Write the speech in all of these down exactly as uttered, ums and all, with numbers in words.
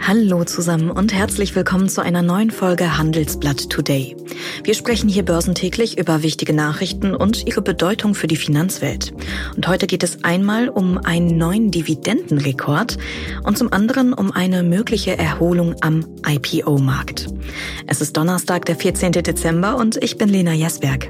Hallo zusammen und herzlich willkommen zu einer neuen Folge Handelsblatt Today. Wir sprechen hier börsentäglich über wichtige Nachrichten und ihre Bedeutung für die Finanzwelt. Und heute geht es einmal um einen neuen Dividendenrekord und zum anderen um eine mögliche Erholung am I P O-Markt. Es ist Donnerstag, der vierzehnten Dezember und ich bin Lena Jesberg.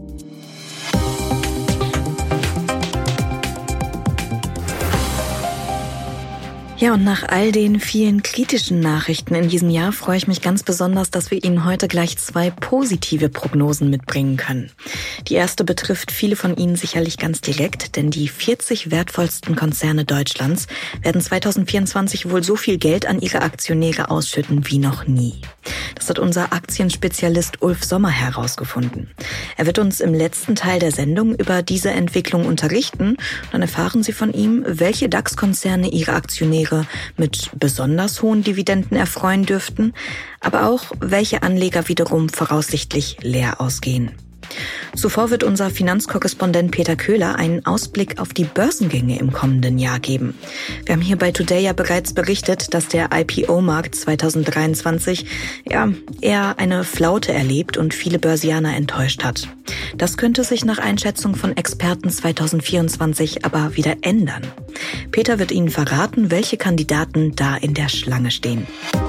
Ja, und nach all den vielen kritischen Nachrichten in diesem Jahr freue ich mich ganz besonders, dass wir Ihnen heute gleich zwei positive Prognosen mitbringen können. Die erste betrifft viele von Ihnen sicherlich ganz direkt, denn die vierzig wertvollsten Konzerne Deutschlands werden zweitausendvierundzwanzig wohl so viel Geld an ihre Aktionäre ausschütten wie noch nie. Das hat unser Aktienspezialist Ulf Sommer herausgefunden. Er wird uns im letzten Teil der Sendung über diese Entwicklung unterrichten. Dann erfahren Sie von ihm, welche DAX-Konzerne ihre Aktionäre mit besonders hohen Dividenden erfreuen dürften, aber auch welche Anleger wiederum voraussichtlich leer ausgehen. Zuvor wird unser Finanzkorrespondent Peter Köhler einen Ausblick auf die Börsengänge im kommenden Jahr geben. Wir haben hier bei Today ja bereits berichtet, dass der I P O-Markt zweitausenddreiundzwanzig ja eher eine Flaute erlebt und viele Börsianer enttäuscht hat. Das könnte sich nach Einschätzung von Experten zweitausendvierundzwanzig aber wieder ändern. Peter wird Ihnen verraten, welche Kandidaten da in der Schlange stehen.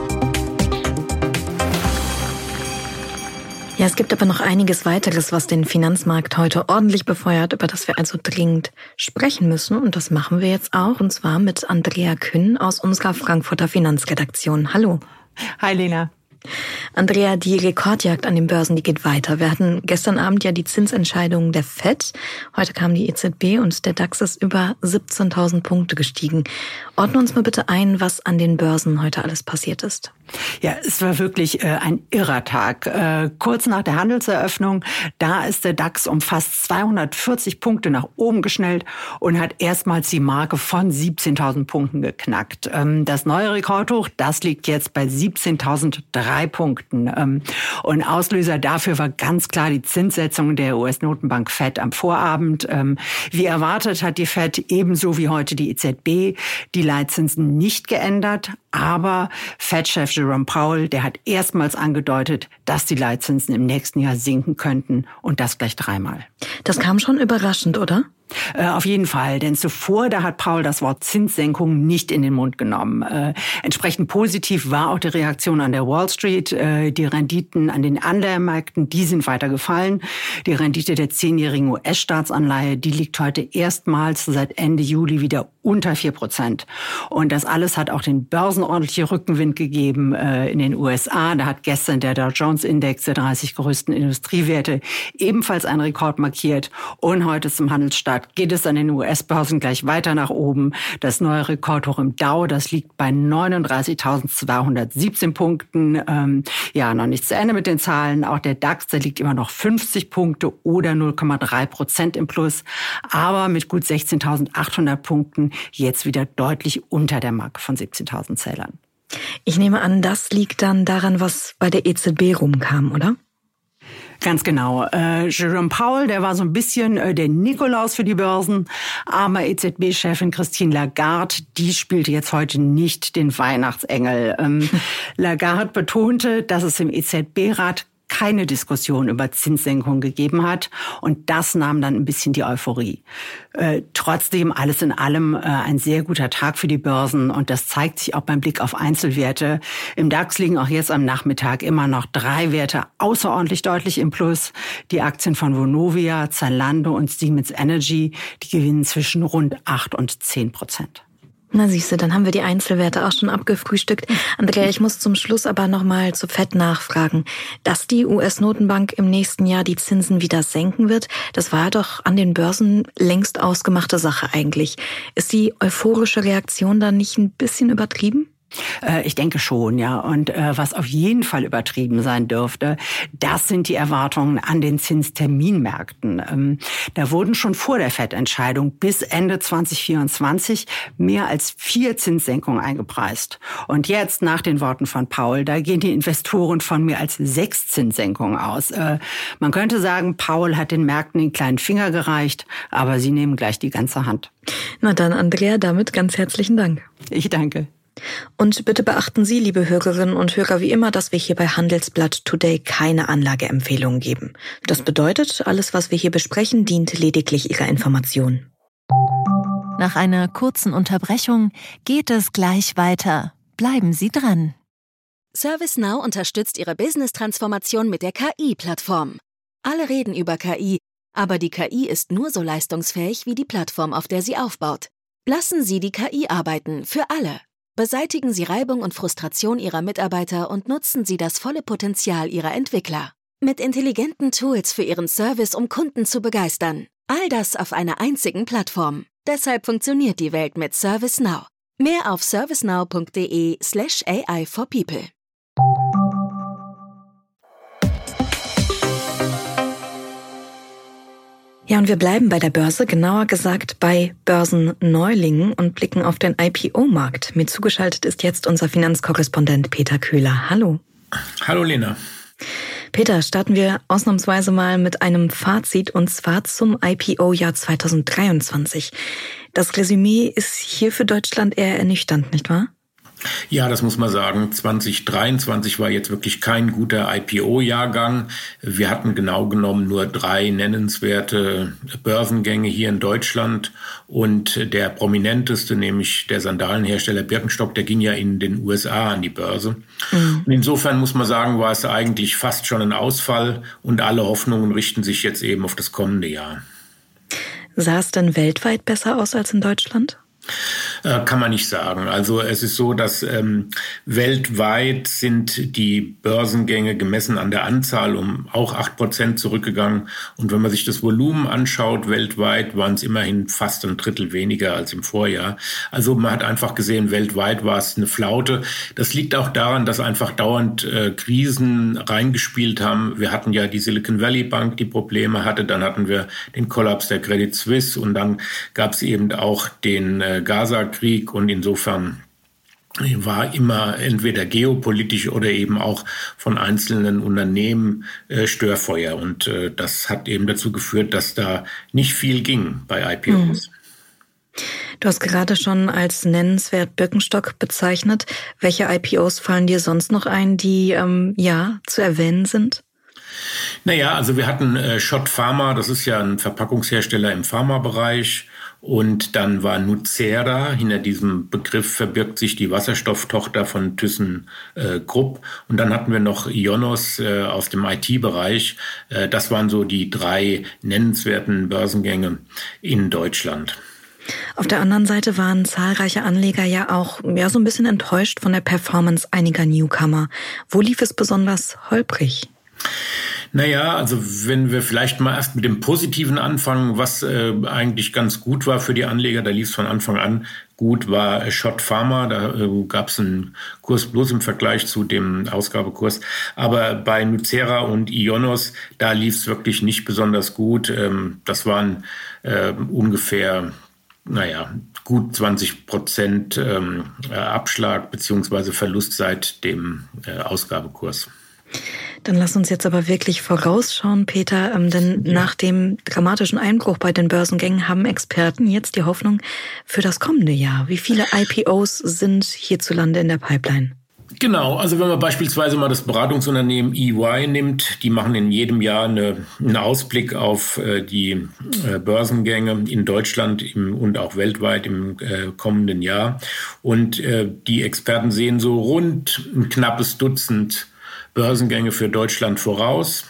Ja, es gibt aber noch einiges weiteres, was den Finanzmarkt heute ordentlich befeuert, über das wir also dringend sprechen müssen. Und das machen wir jetzt auch, und zwar mit Andrea Kühn aus unserer Frankfurter Finanzredaktion. Hallo. Hi, Lena. Andrea, die Rekordjagd an den Börsen, die geht weiter. Wir hatten gestern Abend ja die Zinsentscheidungen der Fed. Heute kam die E Z B und der DAX ist über siebzehntausend Punkte gestiegen. Ordne uns mal bitte ein, was an den Börsen heute alles passiert ist. Ja, es war wirklich äh, ein irrer Tag. Äh, kurz nach der Handelseröffnung, da ist der DAX um fast zweihundertvierzig Punkte nach oben geschnellt und hat erstmals die Marke von siebzehntausend Punkten geknackt. Ähm, das neue Rekordhoch, das liegt jetzt bei siebzehntausenddrei Punkten. Ähm, und Auslöser dafür war ganz klar die Zinssetzung der U S-Notenbank Fed am Vorabend. Ähm, wie erwartet hat die Fed ebenso wie heute die E Z B die Leitzinsen nicht geändert, aber Fed-Chef Jerome Powell, der hat erstmals angedeutet, dass die Leitzinsen im nächsten Jahr sinken könnten und das gleich dreimal. Das kam schon überraschend, oder? Äh, auf jeden Fall, denn zuvor, da hat Powell das Wort Zinssenkung nicht in den Mund genommen. Äh, entsprechend positiv war auch die Reaktion an der Wall Street. Äh, die Renditen an den Anleihenmärkten, die sind weiter gefallen. Die Rendite der zehnjährigen U S-Staatsanleihe, die liegt heute erstmals seit Ende Juli wieder unter vier Prozent. Und das alles hat auch den Börsen ordentliche Rückenwind gegeben äh, in den U S A. Da hat gestern der Dow Jones-Index der dreißig größten Industriewerte ebenfalls einen Rekord markiert. Und heute zum Handelsstart geht es an den U S-Börsen gleich weiter nach oben. Das neue Rekordhoch im Dow, das liegt bei neununddreißigtausendzweihundertsiebzehn Punkten. Ähm, ja, noch nicht zu Ende mit den Zahlen. Auch der DAX, der liegt immer noch fünfzig Punkte oder null Komma drei Prozent im Plus. Aber mit gut sechzehntausendachthundert Punkten jetzt wieder deutlich unter der Marke von siebzehntausend Zählern. Ich nehme an, das liegt dann daran, was bei der E Z B rumkam, oder? Ganz genau. Äh, Jerome Powell, der war so ein bisschen äh, der Nikolaus für die Börsen, aber E Z B-Chefin Christine Lagarde, die spielte jetzt heute nicht den Weihnachtsengel. Ähm, Lagarde betonte, dass es im E Z B-Rat keine Diskussion über Zinssenkung gegeben hat. Und das nahm dann ein bisschen die Euphorie. Äh, trotzdem alles in allem äh, ein sehr guter Tag für die Börsen. Und das zeigt sich auch beim Blick auf Einzelwerte. Im DAX liegen auch jetzt am Nachmittag immer noch drei Werte außerordentlich deutlich im Plus. Die Aktien von Vonovia, Zalando und Siemens Energy, die gewinnen zwischen rund acht und zehn Prozent. Na siehste, dann haben wir die Einzelwerte auch schon abgefrühstückt. Andrea, ich muss zum Schluss aber nochmal zu Fed nachfragen. Dass die U S-Notenbank im nächsten Jahr die Zinsen wieder senken wird, das war doch an den Börsen längst ausgemachte Sache eigentlich. Ist die euphorische Reaktion dann nicht ein bisschen übertrieben? Äh, ich denke schon, ja. Und äh, was auf jeden Fall übertrieben sein dürfte, das sind die Erwartungen an den Zinsterminmärkten. Ähm, da wurden schon vor der Fed-Entscheidung bis Ende zwanzig vierundzwanzig mehr als vier Zinssenkungen eingepreist. Und jetzt, nach den Worten von Powell, da gehen die Investoren von mehr als sechs Zinssenkungen aus. Äh, man könnte sagen, Powell hat den Märkten den kleinen Finger gereicht, aber sie nehmen gleich die ganze Hand. Na dann, Andrea, damit ganz herzlichen Dank. Ich danke. Und bitte beachten Sie, liebe Hörerinnen und Hörer, wie immer, dass wir hier bei Handelsblatt Today keine Anlageempfehlungen geben. Das bedeutet, alles, was wir hier besprechen, dient lediglich Ihrer Information. Nach einer kurzen Unterbrechung geht es gleich weiter. Bleiben Sie dran. ServiceNow unterstützt Ihre Business-Transformation mit der K I-Plattform. Alle reden über K I, aber die K I ist nur so leistungsfähig wie die Plattform, auf der sie aufbaut. Lassen Sie die K I arbeiten, für alle. Beseitigen Sie Reibung und Frustration Ihrer Mitarbeiter und nutzen Sie das volle Potenzial Ihrer Entwickler. Mit intelligenten Tools für Ihren Service, um Kunden zu begeistern. All das auf einer einzigen Plattform. Deshalb funktioniert die Welt mit ServiceNow. Mehr auf servicenow.de slash AI for people. Ja, und wir bleiben bei der Börse, genauer gesagt bei Börsenneulingen und blicken auf den I P O-Markt. Mir zugeschaltet ist jetzt unser Finanzkorrespondent Peter Köhler. Hallo. Hallo Lena. Peter, starten wir ausnahmsweise mal mit einem Fazit und zwar zum I P O-Jahr zweitausenddreiundzwanzig. Das Resümee ist hier für Deutschland eher ernüchternd, nicht wahr? Ja, das muss man sagen. zwanzig dreiundzwanzig war jetzt wirklich kein guter I P O-Jahrgang. Wir hatten genau genommen nur drei nennenswerte Börsengänge hier in Deutschland. Und der prominenteste, nämlich der Sandalenhersteller Birkenstock, der ging ja in den U S A an die Börse. Mhm. Und insofern muss man sagen, war es eigentlich fast schon ein Ausfall. Und alle Hoffnungen richten sich jetzt eben auf das kommende Jahr. Sah es denn weltweit besser aus als in Deutschland? Äh, kann man nicht sagen. Also es ist so, dass ähm, weltweit sind die Börsengänge gemessen an der Anzahl um auch acht Prozent zurückgegangen. Und wenn man sich das Volumen anschaut, weltweit waren es immerhin fast ein Drittel weniger als im Vorjahr. Also man hat einfach gesehen, weltweit war es eine Flaute. Das liegt auch daran, dass einfach dauernd äh, Krisen reingespielt haben. Wir hatten ja die Silicon Valley Bank, die Probleme hatte. Dann hatten wir den Kollaps der Credit Suisse und dann gab es eben auch den äh, Gaza-Krieg und insofern war immer entweder geopolitisch oder eben auch von einzelnen Unternehmen äh, Störfeuer und äh, das hat eben dazu geführt, dass da nicht viel ging bei I P Os. Du hast gerade schon als nennenswert Birkenstock bezeichnet. Welche I P Os fallen dir sonst noch ein, die ähm, ja zu erwähnen sind? Naja, also wir hatten äh, Schott Pharma, das ist ja ein Verpackungshersteller im Pharmabereich. Und dann war Nucera, hinter diesem Begriff verbirgt sich die Wasserstofftochter von ThyssenKrupp. Und dann hatten wir noch Ionos äh, aus dem I T-Bereich. Äh, das waren so die drei nennenswerten Börsengänge in Deutschland. Auf der anderen Seite waren zahlreiche Anleger ja auch ja, so ein bisschen enttäuscht von der Performance einiger Newcomer. Wo lief es besonders holprig? Naja, also wenn wir vielleicht mal erst mit dem Positiven anfangen, was äh, eigentlich ganz gut war für die Anleger, da lief es von Anfang an gut, war Schott Pharma. Da äh, gab es einen Kurs bloß im Vergleich zu dem Ausgabekurs. Aber bei Nucera und Ionos, da lief es wirklich nicht besonders gut. Ähm, das waren äh, ungefähr, naja, gut zwanzig Prozent ähm, Abschlag beziehungsweise Verlust seit dem äh, Ausgabekurs. Dann lass uns jetzt aber wirklich vorausschauen, Peter, ähm, denn ja. Nach dem dramatischen Einbruch bei den Börsengängen haben Experten jetzt die Hoffnung für das kommende Jahr. Wie viele I P Os sind hierzulande in der Pipeline? Genau, also wenn man beispielsweise mal das Beratungsunternehmen E Y nimmt, die machen in jedem Jahr eine, einen Ausblick auf äh, die äh, Börsengänge in Deutschland im, und auch weltweit im äh, kommenden Jahr. Und äh, die Experten sehen so rund ein knappes Dutzend Börsengänge für Deutschland voraus.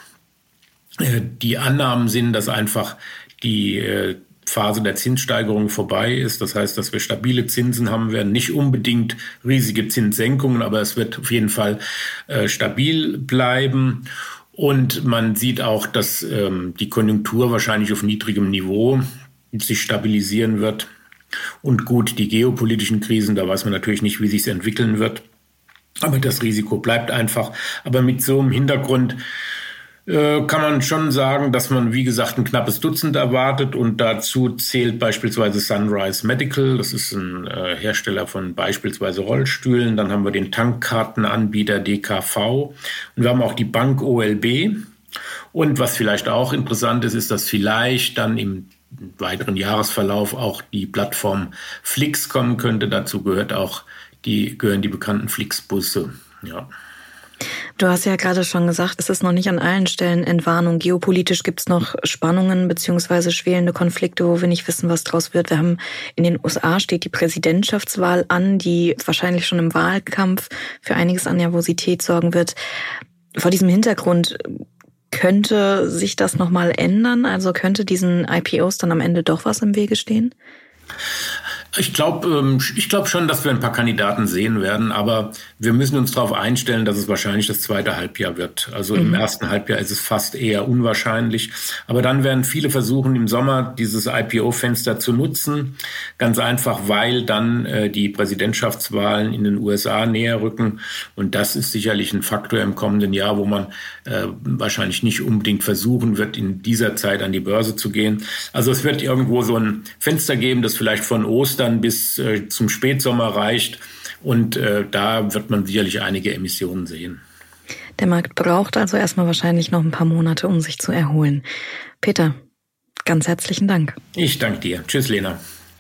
Die Annahmen sind, dass einfach die Phase der Zinssteigerung vorbei ist. Das heißt, dass wir stabile Zinsen haben werden, nicht unbedingt riesige Zinssenkungen, aber es wird auf jeden Fall stabil bleiben. Und man sieht auch, dass die Konjunktur wahrscheinlich auf niedrigem Niveau sich stabilisieren wird. Und gut, die geopolitischen Krisen, da weiß man natürlich nicht, wie sich es entwickeln wird. Aber das Risiko bleibt einfach. Aber mit so einem Hintergrund äh, kann man schon sagen, dass man, wie gesagt, ein knappes Dutzend erwartet. Und dazu zählt beispielsweise Sunrise Medical. Das ist ein äh, Hersteller von beispielsweise Rollstühlen. Dann haben wir den Tankkartenanbieter D K V. Und wir haben auch die Bank O L B. Und was vielleicht auch interessant ist, ist, dass vielleicht dann im weiteren Jahresverlauf auch die Plattform Flix kommen könnte. Dazu gehört auch die gehören die bekannten Flixbusse, ja. Du hast ja gerade schon gesagt, es ist noch nicht an allen Stellen Entwarnung. Geopolitisch gibt es noch Spannungen beziehungsweise schwelende Konflikte, wo wir nicht wissen, was draus wird. Wir haben in den U S A steht die Präsidentschaftswahl an, die wahrscheinlich schon im Wahlkampf für einiges an Nervosität sorgen wird. Vor diesem Hintergrund könnte sich das nochmal ändern? Also könnte diesen I P Os dann am Ende doch was im Wege stehen? Ich glaube ich glaub schon, dass wir ein paar Kandidaten sehen werden, aber wir müssen uns darauf einstellen, dass es wahrscheinlich das zweite Halbjahr wird. Also mhm. im ersten Halbjahr ist es fast eher unwahrscheinlich. Aber dann werden viele versuchen, im Sommer dieses I P O-Fenster zu nutzen. Ganz einfach, weil dann äh, die Präsidentschaftswahlen in den U S A näher rücken. Und das ist sicherlich ein Faktor im kommenden Jahr, wo man äh, wahrscheinlich nicht unbedingt versuchen wird, in dieser Zeit an die Börse zu gehen. Also es wird irgendwo so ein Fenster geben, das vielleicht von Ostern bis äh, zum Spätsommer reicht. Und äh, da wird man sicherlich einige Emissionen sehen. Der Markt braucht also erstmal wahrscheinlich noch ein paar Monate, um sich zu erholen. Peter, ganz herzlichen Dank. Ich danke dir. Tschüss, Lena.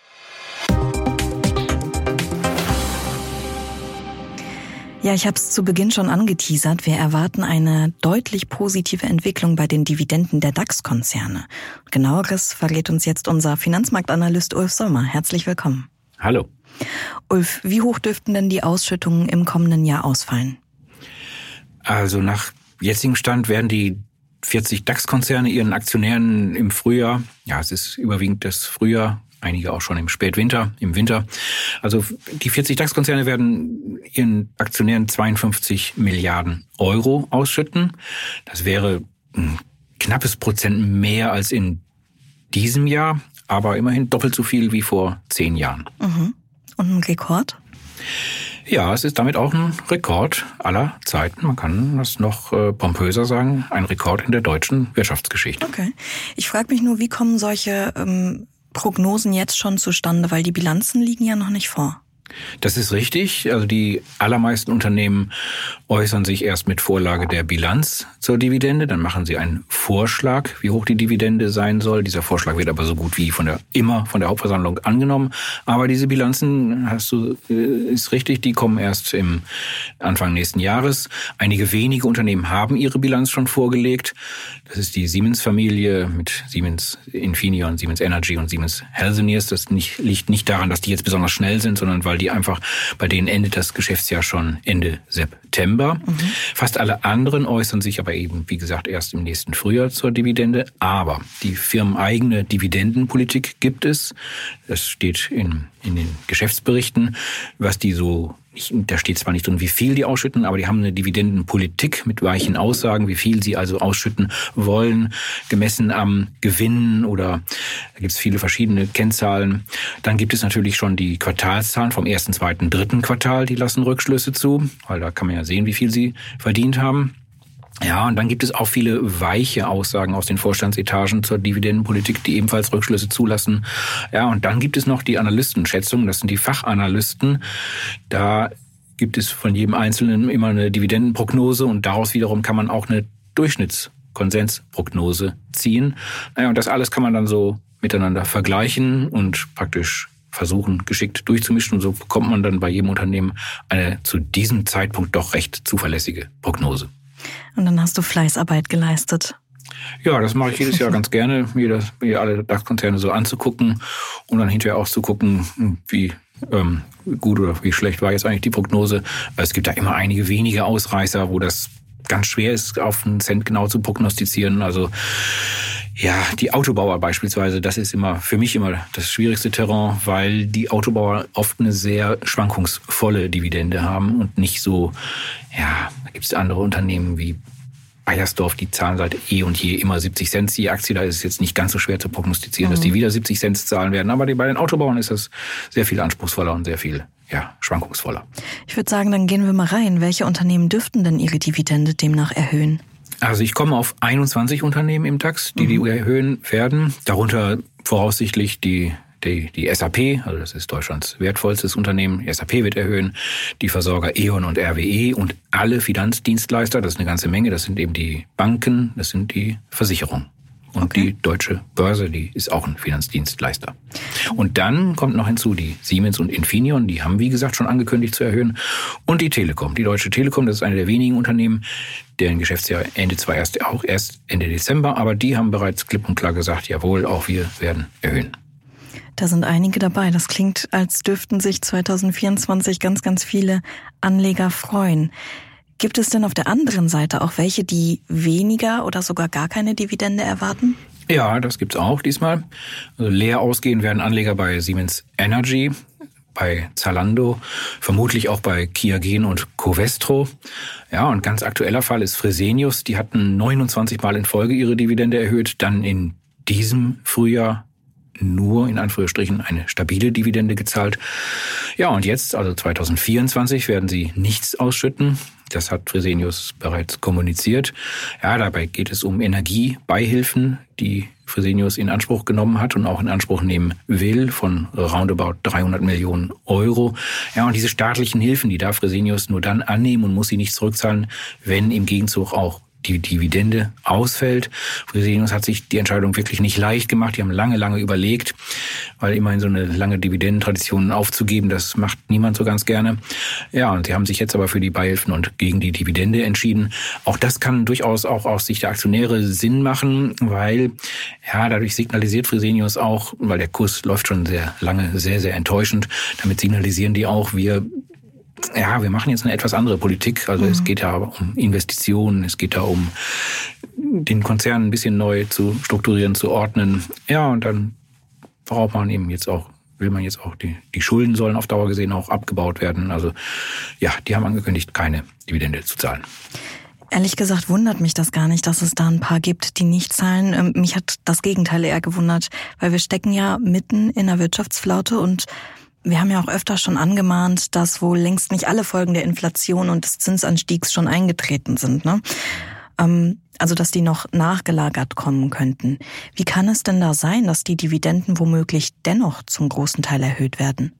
Ja, ich habe es zu Beginn schon angeteasert. Wir erwarten eine deutlich positive Entwicklung bei den Dividenden der DAX-Konzerne. Genaueres verrät uns jetzt unser Finanzmarktanalyst Ulf Sommer. Herzlich willkommen. Hallo. Ulf, wie hoch dürften denn die Ausschüttungen im kommenden Jahr ausfallen? Also nach jetzigem Stand werden die vierzig DAX-Konzerne ihren Aktionären im Frühjahr, ja, es ist überwiegend das Frühjahr, einige auch schon im Spätwinter, im Winter. Also die vierzig DAX-Konzerne werden ihren Aktionären zweiundfünfzig Milliarden Euro ausschütten. Das wäre ein knappes Prozent mehr als in diesem Jahr, aber immerhin doppelt so viel wie vor zehn Jahren. Mhm. Und ein Rekord? Ja, es ist damit auch ein Rekord aller Zeiten. Man kann das noch äh, pompöser sagen, ein Rekord in der deutschen Wirtschaftsgeschichte. Okay. Ich frage mich nur, wie kommen solche ähm, Prognosen jetzt schon zustande, weil die Bilanzen liegen ja noch nicht vor. Das ist richtig. Also die allermeisten Unternehmen äußern sich erst mit Vorlage der Bilanz zur Dividende. Dann machen sie einen Vorschlag, wie hoch die Dividende sein soll. Dieser Vorschlag wird aber so gut wie von der immer von der Hauptversammlung angenommen. Aber diese Bilanzen, hast du, ist richtig, die kommen erst im Anfang nächsten Jahres. Einige wenige Unternehmen haben ihre Bilanz schon vorgelegt. Das ist die Siemens-Familie mit Siemens Infineon, Siemens Energy und Siemens Healthineers. Das nicht, liegt nicht daran, dass die jetzt besonders schnell sind, sondern weil die einfach, bei denen endet das Geschäftsjahr schon Ende September. Mhm. Fast alle anderen äußern sich aber eben, wie gesagt, erst im nächsten Frühjahr zur Dividende. Aber die firmeneigene Dividendenpolitik gibt es. Das steht in, in den Geschäftsberichten, was die so, da steht zwar nicht drin, wie viel die ausschütten, aber die haben eine Dividendenpolitik mit weichen Aussagen, wie viel sie also ausschütten wollen, gemessen am Gewinn oder da gibt es viele verschiedene Kennzahlen. Dann gibt es natürlich schon die Quartalszahlen vom ersten, zweiten, dritten Quartal, die lassen Rückschlüsse zu, weil da kann man ja sehen, wie viel sie verdient haben. Ja, und dann gibt es auch viele weiche Aussagen aus den Vorstandsetagen zur Dividendenpolitik, die ebenfalls Rückschlüsse zulassen. Ja, und dann gibt es noch die Analystenschätzungen, das sind die Fachanalysten. Da gibt es von jedem Einzelnen immer eine Dividendenprognose und daraus wiederum kann man auch eine Durchschnittskonsensprognose ziehen. Naja, und das alles kann man dann so miteinander vergleichen und praktisch versuchen, geschickt durchzumischen. Und so bekommt man dann bei jedem Unternehmen eine zu diesem Zeitpunkt doch recht zuverlässige Prognose. Und dann hast du Fleißarbeit geleistet. Ja, das mache ich jedes Jahr ganz gerne, mir, das, mir alle DAX-Konzerne so anzugucken und dann hinterher auch zu gucken, wie ähm, gut oder wie schlecht war jetzt eigentlich die Prognose. Es gibt da immer einige wenige Ausreißer, wo das ganz schwer ist, auf einen Cent genau zu prognostizieren. Also ja, die Autobauer beispielsweise, das ist immer für mich immer das schwierigste Terrain, weil die Autobauer oft eine sehr schwankungsvolle Dividende haben und nicht so, ja, da gibt es andere Unternehmen wie Bayersdorf, die zahlen seit eh und je immer siebzig Cent je Aktie. Da ist es jetzt nicht ganz so schwer zu prognostizieren, mhm. dass die wieder siebzig Cent zahlen werden. Aber bei den Autobauern ist das sehr viel anspruchsvoller und sehr viel ja, schwankungsvoller. Ich würde sagen, dann gehen wir mal rein. Welche Unternehmen dürften denn ihre Dividende demnach erhöhen? Also ich komme auf einundzwanzig Unternehmen im DAX, die mhm. die erhöhen werden. Darunter voraussichtlich die Die, die S A P, also das ist Deutschlands wertvollstes Unternehmen, die S A P wird erhöhen, die Versorger E.ON und R W E und alle Finanzdienstleister, das ist eine ganze Menge, das sind eben die Banken, das sind die Versicherungen. Und okay. die Deutsche Börse, die ist auch ein Finanzdienstleister. Und dann kommt noch hinzu die Siemens und Infineon, die haben, wie gesagt, schon angekündigt zu erhöhen. Und die Telekom, die Deutsche Telekom, das ist eine der wenigen Unternehmen, deren Geschäftsjahr endet zwar erst auch erst Ende Dezember, aber die haben bereits klipp und klar gesagt, jawohl, auch wir werden erhöhen. Da sind einige dabei. Das klingt, als dürften sich zwanzig vierundzwanzig ganz, ganz viele Anleger freuen. Gibt es denn auf der anderen Seite auch welche, die weniger oder sogar gar keine Dividende erwarten? Ja, das gibt's auch diesmal. Also leer ausgehen werden Anleger bei Siemens Energy, bei Zalando, vermutlich auch bei Qiagen und Covestro. Ja, und ganz aktueller Fall ist Fresenius. Die hatten neunundzwanzig Mal in Folge ihre Dividende erhöht, dann in diesem Frühjahr nur in Anführungsstrichen eine stabile Dividende gezahlt. Ja, und jetzt, also zwanzig vierundzwanzig, werden sie nichts ausschütten. Das hat Fresenius bereits kommuniziert. Ja, dabei geht es um Energiebeihilfen, die Fresenius in Anspruch genommen hat und auch in Anspruch nehmen will, von roundabout dreihundert Millionen Euro. Ja, und diese staatlichen Hilfen, die darf Fresenius nur dann annehmen und muss sie nicht zurückzahlen, wenn im Gegenzug auch die Dividende ausfällt. Fresenius hat sich die Entscheidung wirklich nicht leicht gemacht. Die haben lange, lange überlegt, weil immerhin so eine lange Dividendentradition aufzugeben, das macht niemand so ganz gerne. Ja, und sie haben sich jetzt aber für die Beihilfen und gegen die Dividende entschieden. Auch das kann durchaus auch aus Sicht der Aktionäre Sinn machen, weil ja dadurch signalisiert Fresenius auch, weil der Kurs läuft schon sehr lange sehr, sehr enttäuschend, damit signalisieren die auch, wir Ja, wir machen jetzt eine etwas andere Politik. Also mhm. es geht ja um Investitionen, es geht da um den Konzern ein bisschen neu zu strukturieren, zu ordnen. Ja, und dann braucht man eben jetzt auch, will man jetzt auch, die, die Schulden sollen auf Dauer gesehen auch abgebaut werden. Also ja, die haben angekündigt, keine Dividende zu zahlen. Ehrlich gesagt wundert mich das gar nicht, dass es da ein paar gibt, die nicht zahlen. Mich hat das Gegenteil eher gewundert, weil wir stecken ja mitten in einer Wirtschaftsflaute und wir haben ja auch öfter schon angemahnt, dass wohl längst nicht alle Folgen der Inflation und des Zinsanstiegs schon eingetreten sind, ne? Ähm, also, dass die noch nachgelagert kommen könnten. Wie kann es denn da sein, dass die Dividenden womöglich dennoch zum großen Teil erhöht werden?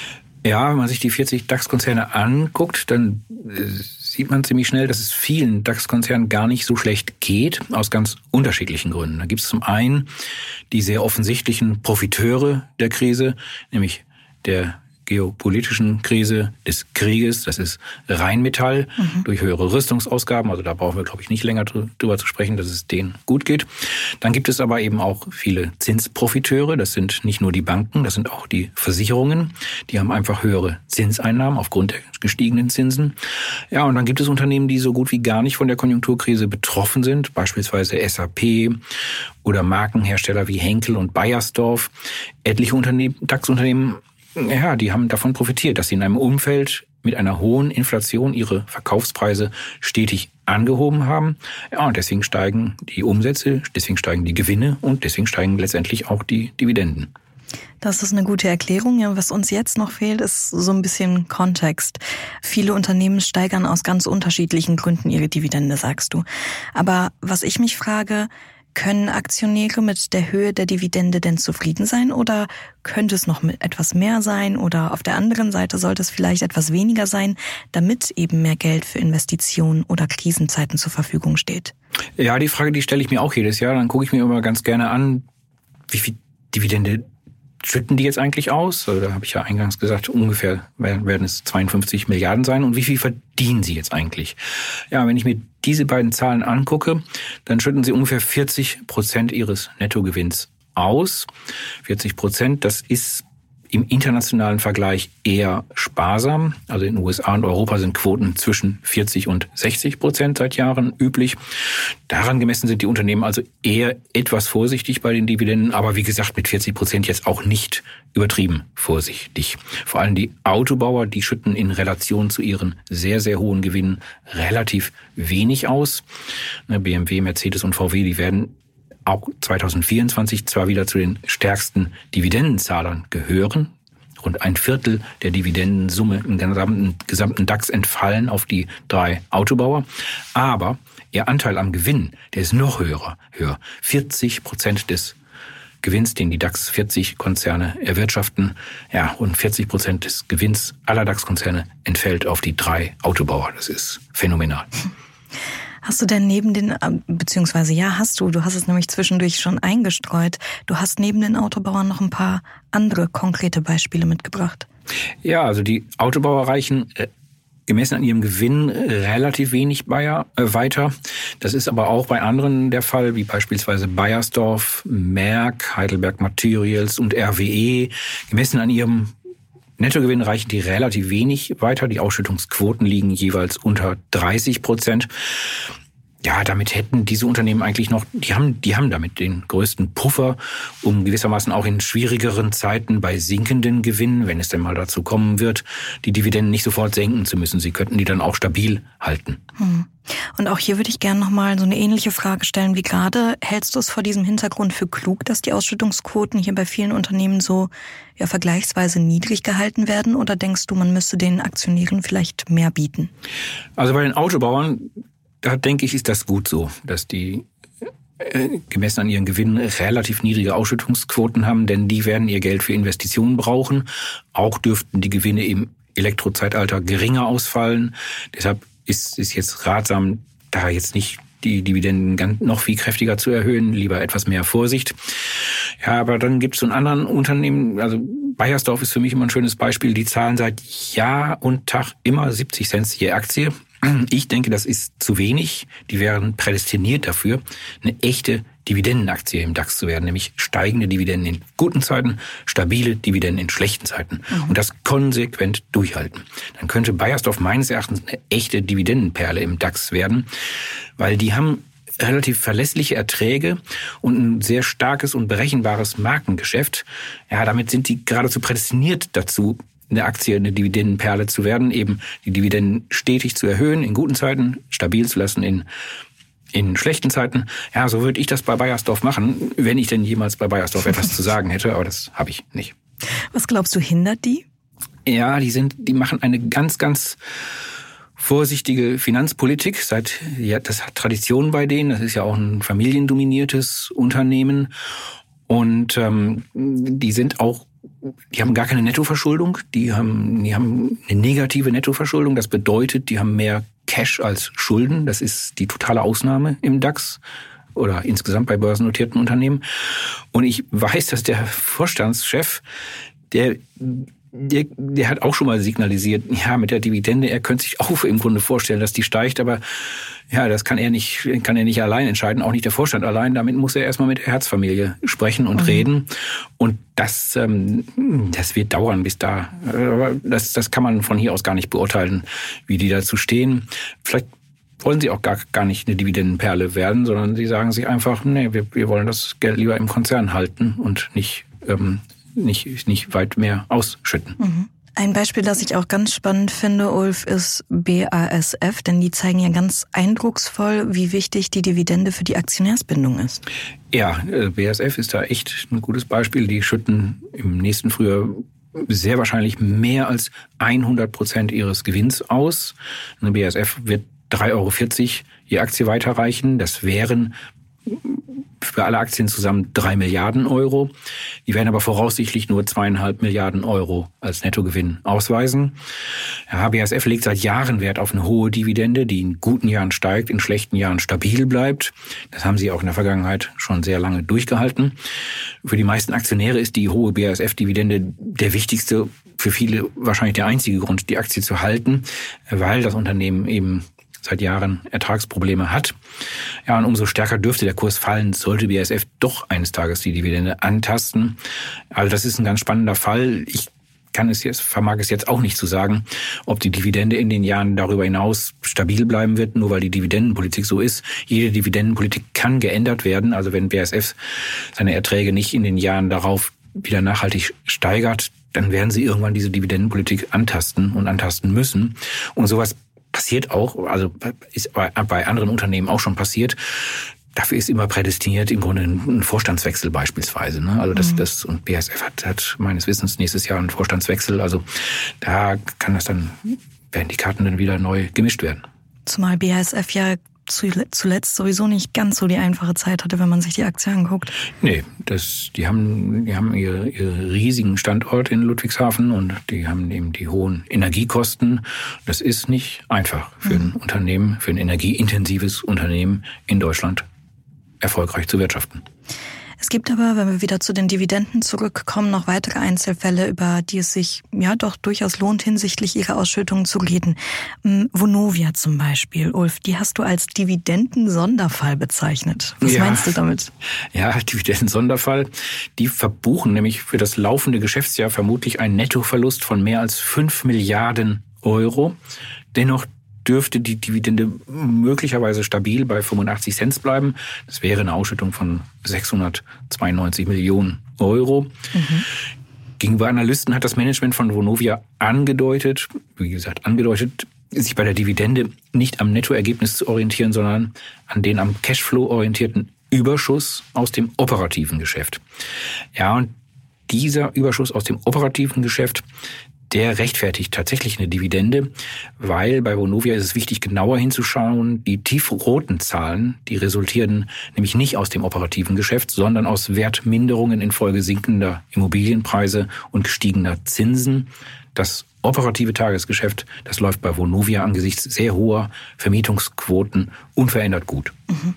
Ja, wenn man sich die vierzig DAX-Konzerne anguckt, dann äh, sieht man ziemlich schnell, dass es vielen DAX-Konzernen gar nicht so schlecht geht, aus ganz unterschiedlichen Gründen. Da gibt es zum einen die sehr offensichtlichen Profiteure der Krise, nämlich der geopolitischen Krise des Krieges, das ist Rheinmetall, mhm. durch höhere Rüstungsausgaben, also da brauchen wir, glaube ich, nicht länger drüber zu sprechen, dass es denen gut geht. Dann gibt es aber eben auch viele Zinsprofiteure, das sind nicht nur die Banken, das sind auch die Versicherungen, die haben einfach höhere Zinseinnahmen aufgrund der gestiegenen Zinsen. Ja, und dann gibt es Unternehmen, die so gut wie gar nicht von der Konjunkturkrise betroffen sind, beispielsweise S A P oder Markenhersteller wie Henkel und Beiersdorf. Etliche Unternehmen, DAX-Unternehmen, ja, die haben davon profitiert, dass sie in einem Umfeld mit einer hohen Inflation ihre Verkaufspreise stetig angehoben haben. Ja, und deswegen steigen die Umsätze, deswegen steigen die Gewinne und deswegen steigen letztendlich auch die Dividenden. Das ist eine gute Erklärung. Ja, was uns jetzt noch fehlt, ist so ein bisschen Kontext. Viele Unternehmen steigern aus ganz unterschiedlichen Gründen ihre Dividende, sagst du. Aber was ich mich frage, können Aktionäre mit der Höhe der Dividende denn zufrieden sein oder könnte es noch etwas mehr sein oder auf der anderen Seite sollte es vielleicht etwas weniger sein, damit eben mehr Geld für Investitionen oder Krisenzeiten zur Verfügung steht? Ja, die Frage, die stelle ich mir auch jedes Jahr. Dann gucke ich mir immer ganz gerne an, wie viel Dividende schütten die jetzt eigentlich aus? Also da habe ich ja eingangs gesagt, ungefähr werden es zweiundfünfzig Milliarden sein. Und wie viel verdienen sie jetzt eigentlich? Ja, wenn ich mir diese beiden Zahlen angucke, dann schütten sie ungefähr vierzig Prozent ihres Nettogewinns aus. vierzig Prozent, das ist im internationalen Vergleich eher sparsam. Also in den U S A und Europa sind Quoten zwischen vierzig und sechzig Prozent seit Jahren üblich. Daran gemessen sind die Unternehmen also eher etwas vorsichtig bei den Dividenden, aber wie gesagt mit vierzig Prozent jetzt auch nicht übertrieben vorsichtig. Vor allem die Autobauer, die schütten in Relation zu ihren sehr, sehr hohen Gewinnen relativ wenig aus. B M W, Mercedes und V W, die werden auch zwanzig vierundzwanzig zwar wieder zu den stärksten Dividendenzahlern gehören. Rund ein Viertel der Dividendensumme im gesamten, gesamten DAX entfallen auf die drei Autobauer. Aber ihr Anteil am Gewinn, der ist noch höher. höher. vierzig Prozent des Gewinns, den die DAX vierzig Konzerne erwirtschaften, ja, und vierzig Prozent des Gewinns aller DAX-Konzerne entfällt auf die drei Autobauer. Das ist phänomenal. Hast du denn neben den, beziehungsweise ja, hast du, du hast es nämlich zwischendurch schon eingestreut, du hast neben den Autobauern noch ein paar andere konkrete Beispiele mitgebracht. Ja, also die Autobauer reichen äh, gemessen an ihrem Gewinn relativ wenig Bayer, äh, weiter. Das ist aber auch bei anderen der Fall, wie beispielsweise Beiersdorf, Merck, Heidelberg Materials und R W E. Gemessen an ihrem Nettogewinn reichen die relativ wenig weiter. Die Ausschüttungsquoten liegen jeweils unter dreißig Prozent. Ja, damit hätten diese Unternehmen eigentlich noch, die haben, die haben damit den größten Puffer, um gewissermaßen auch in schwierigeren Zeiten bei sinkenden Gewinnen, wenn es denn mal dazu kommen wird, die Dividenden nicht sofort senken zu müssen. Sie könnten die dann auch stabil halten. Hm. Und auch hier würde ich gerne nochmal so eine ähnliche Frage stellen wie gerade. Hältst du es vor diesem Hintergrund für klug, dass die Ausschüttungsquoten hier bei vielen Unternehmen so ja vergleichsweise niedrig gehalten werden? Oder denkst du, man müsste den Aktionären vielleicht mehr bieten? Also bei den Autobauern, da denke ich, ist das gut so, dass die äh, gemessen an ihren Gewinnen relativ niedrige Ausschüttungsquoten haben, denn die werden ihr Geld für Investitionen brauchen. Auch dürften die Gewinne im Elektrozeitalter geringer ausfallen. Deshalb ist es jetzt ratsam, da jetzt nicht die Dividenden ganz noch viel kräftiger zu erhöhen, lieber etwas mehr Vorsicht. Ja, aber dann gibt es so einen anderen Unternehmen, also Beiersdorf ist für mich immer ein schönes Beispiel, die zahlen seit Jahr und Tag immer siebzig Cent je Aktie. Ich denke, das ist zu wenig. Die wären prädestiniert dafür, eine echte Dividendenaktie im DAX zu werden, nämlich steigende Dividenden in guten Zeiten, stabile Dividenden in schlechten Zeiten mhm. und das konsequent durchhalten. Dann könnte Beiersdorf meines Erachtens eine echte Dividendenperle im DAX werden, weil die haben relativ verlässliche Erträge und ein sehr starkes und berechenbares Markengeschäft. Ja, damit sind die geradezu prädestiniert dazu, eine Aktie, eine Dividendenperle zu werden, eben die Dividenden stetig zu erhöhen, in guten Zeiten, stabil zu lassen in in schlechten Zeiten. Ja, so würde ich das bei Beiersdorf machen, wenn ich denn jemals bei Beiersdorf etwas zu sagen hätte, aber das habe ich nicht. Was glaubst du, hindert die? Ja, die sind, die machen eine ganz, ganz vorsichtige Finanzpolitik. Seit, ja, das hat Tradition bei denen. Das ist ja auch ein familiendominiertes Unternehmen. Und ähm, die sind auch Die haben gar keine Nettoverschuldung, die haben, die haben eine negative Nettoverschuldung. Das bedeutet, die haben mehr Cash als Schulden. Das ist die totale Ausnahme im DAX oder insgesamt bei börsennotierten Unternehmen. Und ich weiß, dass der Vorstandschef, der Der, der hat auch schon mal signalisiert, ja, mit der Dividende, er könnte sich auch im Grunde vorstellen, dass die steigt, aber ja, das kann er nicht, kann er nicht allein entscheiden, auch nicht der Vorstand allein. Damit muss er erstmal mit der Herzfamilie sprechen und mhm. reden. Und das, ähm, das wird dauern bis da. Aber das, das kann man von hier aus gar nicht beurteilen, wie die dazu stehen. Vielleicht wollen sie auch gar, gar nicht eine Dividendenperle werden, sondern sie sagen sich einfach, nee, wir, wir wollen das Geld lieber im Konzern halten und nicht ähm, nicht, nicht weit mehr ausschütten. Mhm. Ein Beispiel, das ich auch ganz spannend finde, Ulf, ist B A S F, denn die zeigen ja ganz eindrucksvoll, wie wichtig die Dividende für die Aktionärsbindung ist. Ja, B A S F ist da echt ein gutes Beispiel. Die schütten im nächsten Frühjahr sehr wahrscheinlich mehr als hundert Prozent ihres Gewinns aus. Eine B A S F wird drei Euro vierzig je Aktie weiterreichen. Das wären für alle Aktien zusammen drei Milliarden Euro. Die werden aber voraussichtlich nur zweieinhalb Milliarden Euro als Nettogewinn ausweisen. Ja, B A S F legt seit Jahren Wert auf eine hohe Dividende, die in guten Jahren steigt, in schlechten Jahren stabil bleibt. Das haben sie auch in der Vergangenheit schon sehr lange durchgehalten. Für die meisten Aktionäre ist die hohe B A S F-Dividende der wichtigste, für viele wahrscheinlich der einzige Grund, die Aktie zu halten, weil das Unternehmen eben seit Jahren Ertragsprobleme hat. Ja, und umso stärker dürfte der Kurs fallen, sollte B A S F doch eines Tages die Dividende antasten. Also das ist ein ganz spannender Fall. Ich kann es jetzt, vermag es jetzt auch nicht zu sagen, ob die Dividende in den Jahren darüber hinaus stabil bleiben wird, nur weil die Dividendenpolitik so ist. Jede Dividendenpolitik kann geändert werden. Also wenn B A S F seine Erträge nicht in den Jahren darauf wieder nachhaltig steigert, dann werden sie irgendwann diese Dividendenpolitik antasten und antasten müssen. Und sowas passiert auch, also ist bei, bei anderen Unternehmen auch schon passiert. Dafür ist immer prädestiniert im Grunde ein Vorstandswechsel beispielsweise. Ne? Also das, mhm. das und B A S F hat, hat meines Wissens nächstes Jahr einen Vorstandswechsel. Also da kann das dann, werden die Karten dann wieder neu gemischt werden. Zumal B A S F ja zuletzt sowieso nicht ganz so die einfache Zeit hatte, wenn man sich die Aktie anguckt. Nee, das, die haben, die haben ihre, ihre riesigen Standort in Ludwigshafen und die haben eben die hohen Energiekosten. Das ist nicht einfach für ein mhm. Unternehmen, für ein energieintensives Unternehmen in Deutschland erfolgreich zu wirtschaften. Es gibt aber, wenn wir wieder zu den Dividenden zurückkommen, noch weitere Einzelfälle, über die es sich ja doch durchaus lohnt, hinsichtlich ihrer Ausschüttungen zu reden. Vonovia zum Beispiel, Ulf, die hast du als Dividenden-Sonderfall bezeichnet. Was ja, meinst du damit? Ja, Dividenden-Sonderfall. Die verbuchen nämlich für das laufende Geschäftsjahr vermutlich einen Nettoverlust von mehr als fünf Milliarden Euro. Dennoch dürfte die Dividende möglicherweise stabil bei fünfundachtzig Cent bleiben. Das wäre eine Ausschüttung von sechshundertzweiundneunzig Millionen Euro. Mhm. Gegenüber Analysten hat das Management von Vonovia angedeutet, wie gesagt, angedeutet, sich bei der Dividende nicht am Nettoergebnis zu orientieren, sondern an den am Cashflow orientierten Überschuss aus dem operativen Geschäft. Ja, und dieser Überschuss aus dem operativen Geschäft, der rechtfertigt tatsächlich eine Dividende, weil bei Vonovia ist es wichtig, genauer hinzuschauen. Die tiefroten Zahlen, die resultieren nämlich nicht aus dem operativen Geschäft, sondern aus Wertminderungen infolge sinkender Immobilienpreise und gestiegener Zinsen. Das operative Tagesgeschäft, das läuft bei Vonovia angesichts sehr hoher Vermietungsquoten unverändert gut. Mhm.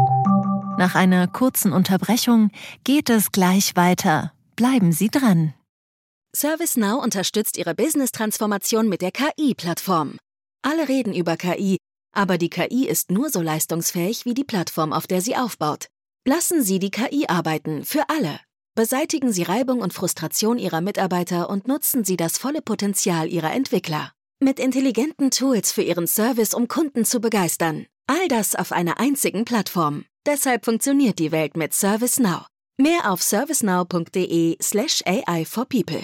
Nach einer kurzen Unterbrechung geht es gleich weiter. Bleiben Sie dran. ServiceNow unterstützt Ihre Business-Transformation mit der K I-Plattform. Alle reden über K I, aber die K I ist nur so leistungsfähig wie die Plattform, auf der sie aufbaut. Lassen Sie die K I arbeiten, für alle. Beseitigen Sie Reibung und Frustration Ihrer Mitarbeiter und nutzen Sie das volle Potenzial Ihrer Entwickler. Mit intelligenten Tools für Ihren Service, um Kunden zu begeistern. All das auf einer einzigen Plattform. Deshalb funktioniert die Welt mit ServiceNow. Mehr auf servicenow.de slash AI for People.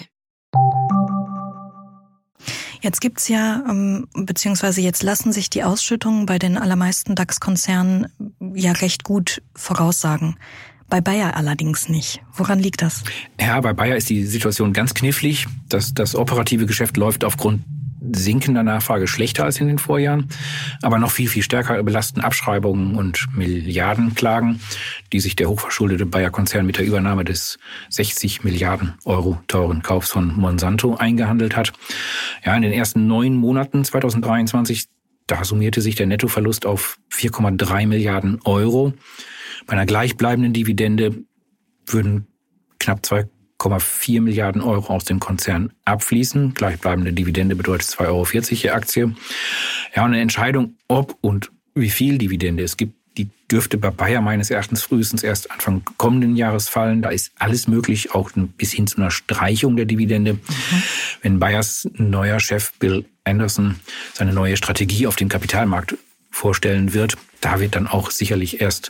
Jetzt gibt's ja, beziehungsweise jetzt lassen sich die Ausschüttungen bei den allermeisten DAX-Konzernen ja recht gut voraussagen. Bei Bayer allerdings nicht. Woran liegt das? Ja, bei Bayer ist die Situation ganz knifflig. Das, das operative Geschäft läuft aufgrund sinkender Nachfrage schlechter als in den Vorjahren. Aber noch viel, viel stärker belasten Abschreibungen und Milliardenklagen, die sich der hochverschuldete Bayer-Konzern mit der Übernahme des sechzig Milliarden Euro teuren Kaufs von Monsanto eingehandelt hat. Ja, in den ersten neun Monaten zweitausenddreiundzwanzig, da summierte sich der Nettoverlust auf vier Komma drei Milliarden Euro. Bei einer gleichbleibenden Dividende würden knapp zwei Komma vier Milliarden Euro aus dem Konzern abfließen. Gleichbleibende Dividende bedeutet zwei Euro vierzig je Aktie. Ja, und eine Entscheidung, ob und wie viel Dividende es gibt, die dürfte bei Bayer meines Erachtens frühestens erst Anfang kommenden Jahres fallen. Da ist alles möglich, auch bis hin zu einer Streichung der Dividende. Mhm. Wenn Bayers neuer Chef Bill Anderson seine neue Strategie auf dem Kapitalmarkt vorstellen wird, da wird dann auch sicherlich erst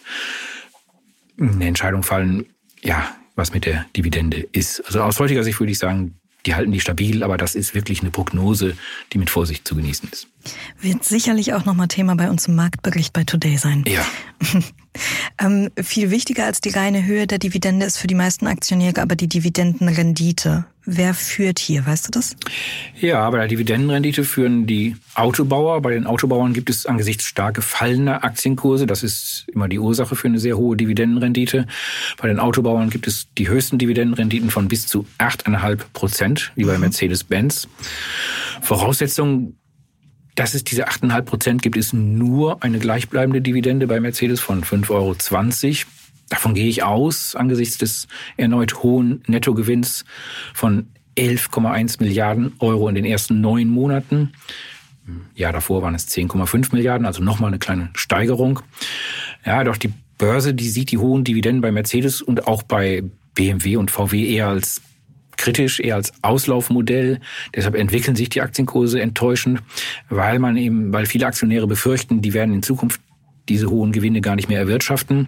eine Entscheidung fallen, ja, was mit der Dividende ist. Also aus heutiger Sicht würde ich sagen, die halten die stabil, aber das ist wirklich eine Prognose, die mit Vorsicht zu genießen ist. Wird sicherlich auch nochmal Thema bei uns im Marktbericht bei Today sein. Ja. ähm, viel wichtiger als die reine Höhe der Dividende ist für die meisten Aktionäre aber die Dividendenrendite. Wer führt hier, weißt du das? Ja, bei der Dividendenrendite führen die Autobauer. Bei den Autobauern gibt es angesichts stark gefallener Aktienkurse, das ist immer die Ursache für eine sehr hohe Dividendenrendite. Bei den Autobauern gibt es die höchsten Dividendenrenditen von bis zu acht Komma fünf Prozent, wie bei Mercedes-Benz. Voraussetzung, dass es diese acht Komma fünf Prozent gibt, ist nur eine gleichbleibende Dividende bei Mercedes von fünf Euro zwanzig. Davon gehe ich aus, angesichts des erneut hohen Nettogewinns von elf Komma eins Milliarden Euro in den ersten neun Monaten. Im Jahr davor waren es zehn Komma fünf Milliarden, also nochmal eine kleine Steigerung. Ja, doch die Börse, die sieht die hohen Dividenden bei Mercedes und auch bei B M W und V W eher als kritisch, eher als Auslaufmodell. Deshalb entwickeln sich die Aktienkurse enttäuschend, weil man eben, weil viele Aktionäre befürchten, die werden in Zukunft diese hohen Gewinne gar nicht mehr erwirtschaften.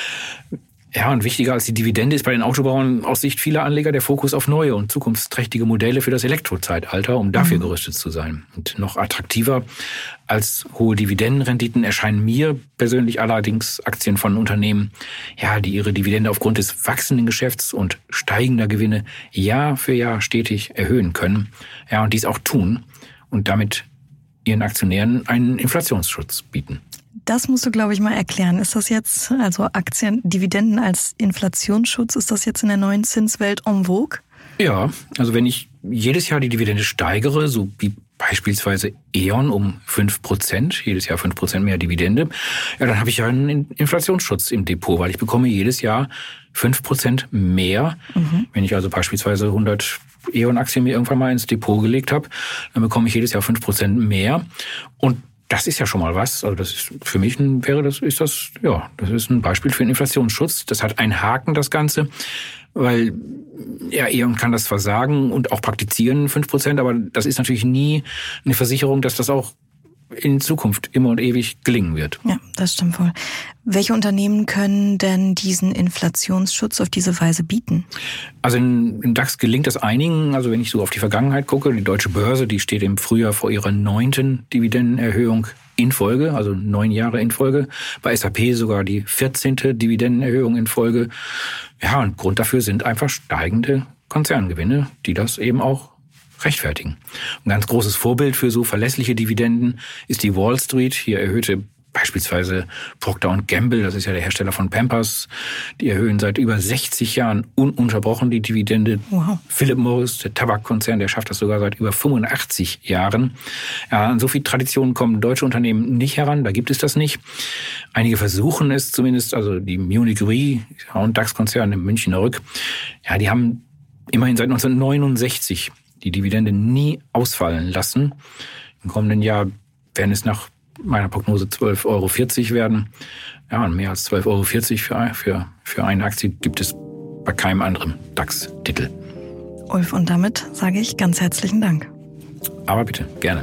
Ja, und wichtiger als die Dividende ist bei den Autobauern aus Sicht vieler Anleger der Fokus auf neue und zukunftsträchtige Modelle für das Elektrozeitalter, um dafür mhm. gerüstet zu sein. Und noch attraktiver als hohe Dividendenrenditen erscheinen mir persönlich allerdings Aktien von Unternehmen, ja, die ihre Dividende aufgrund des wachsenden Geschäfts und steigender Gewinne Jahr für Jahr stetig erhöhen können. Ja, und dies auch tun und damit ihren Aktionären einen Inflationsschutz bieten. Das musst du, glaube ich, mal erklären. Ist das jetzt, also Aktien, Dividenden als Inflationsschutz, ist das jetzt in der neuen Zinswelt en vogue? Ja, also wenn ich jedes Jahr die Dividende steigere, so wie beispielsweise E.ON um fünf Prozent, jedes Jahr fünf Prozent mehr Dividende, ja, dann habe ich ja einen Inflationsschutz im Depot, weil ich bekomme jedes Jahr fünf Prozent mehr. Mhm. Wenn ich also beispielsweise hundert E.ON-Aktien mir irgendwann mal ins Depot gelegt habe, dann bekomme ich jedes Jahr fünf Prozent mehr. Und das ist ja schon mal was. Also das ist für mich ein, wäre das ist das ja das ist ein Beispiel für einen Inflationsschutz. Das hat einen Haken, das Ganze, weil ja E.ON kann das zwar sagen und auch praktizieren fünf Prozent, aber das ist natürlich nie eine Versicherung, dass das auch in Zukunft immer und ewig gelingen wird. Ja, das stimmt wohl. Welche Unternehmen können denn diesen Inflationsschutz auf diese Weise bieten? Also im DAX gelingt das einigen. Also wenn ich so auf die Vergangenheit gucke, die Deutsche Börse, die steht im Frühjahr vor ihrer neunten Dividendenerhöhung in Folge, also neun Jahre in Folge. Bei S A P sogar die vierzehnte Dividendenerhöhung in Folge. Ja, und Grund dafür sind einfach steigende Konzerngewinne, die das eben auch rechtfertigen. Ein ganz großes Vorbild für so verlässliche Dividenden ist die Wall Street. Hier erhöhte beispielsweise Procter und Gamble, das ist ja der Hersteller von Pampers, die erhöhen seit über sechzig Jahren ununterbrochen die Dividende. Wow. Philip Morris, der Tabakkonzern, der schafft das sogar seit über fünfundachtzig Jahren. Ja, an so viel Traditionen kommen deutsche Unternehmen nicht heran, da gibt es das nicht. Einige versuchen es zumindest, also die Munich Re und DAX-Konzern im Münchner Rück, ja, die haben immerhin seit neunzehnhundertneunundsechzig die Dividende nie ausfallen lassen. Im kommenden Jahr werden es nach meiner Prognose zwölf Euro vierzig werden. Ja, und mehr als zwölf Euro vierzig für, für, für eine Aktie gibt es bei keinem anderen DAX-Titel. Ulf, und damit sage ich ganz herzlichen Dank. Aber bitte, gerne.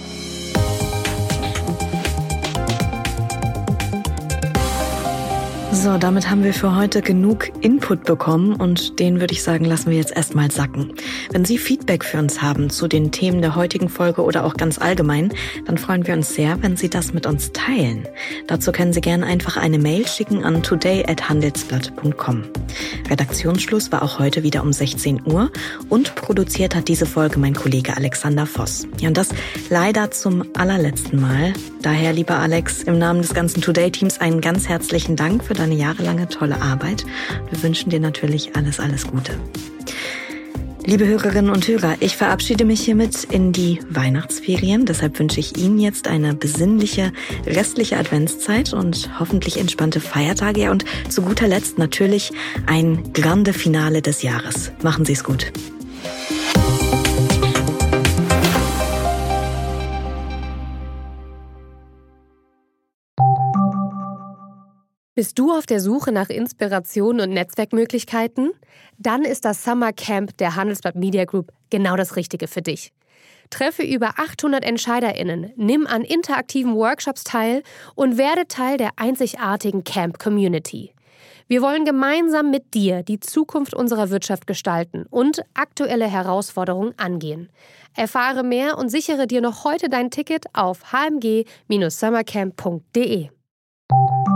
So, damit haben wir für heute genug Input bekommen und den würde ich sagen, lassen wir jetzt erstmal sacken. Wenn Sie Feedback für uns haben zu den Themen der heutigen Folge oder auch ganz allgemein, dann freuen wir uns sehr, wenn Sie das mit uns teilen. Dazu können Sie gerne einfach eine Mail schicken an today at handelsblatt punkt com. Redaktionsschluss war auch heute wieder um sechzehn Uhr und produziert hat diese Folge mein Kollege Alexander Voss. Ja, und das leider zum allerletzten Mal. Daher, lieber Alex, im Namen des ganzen Today-Teams einen ganz herzlichen Dank für deine jahrelange tolle Arbeit. Wir wünschen dir natürlich alles, alles Gute. Liebe Hörerinnen und Hörer, ich verabschiede mich hiermit in die Weihnachtsferien. Deshalb wünsche ich Ihnen jetzt eine besinnliche restliche Adventszeit und hoffentlich entspannte Feiertage. Ja, und zu guter Letzt natürlich ein grande Finale des Jahres. Machen Sie es gut. Bist du auf der Suche nach Inspiration und Netzwerkmöglichkeiten? Dann ist das Summer Camp der Handelsblatt Media Group genau das Richtige für dich. Treffe über achthundert EntscheiderInnen, nimm an interaktiven Workshops teil und werde Teil der einzigartigen Camp-Community. Wir wollen gemeinsam mit dir die Zukunft unserer Wirtschaft gestalten und aktuelle Herausforderungen angehen. Erfahre mehr und sichere dir noch heute dein Ticket auf h m g dash summercamp punkt d e.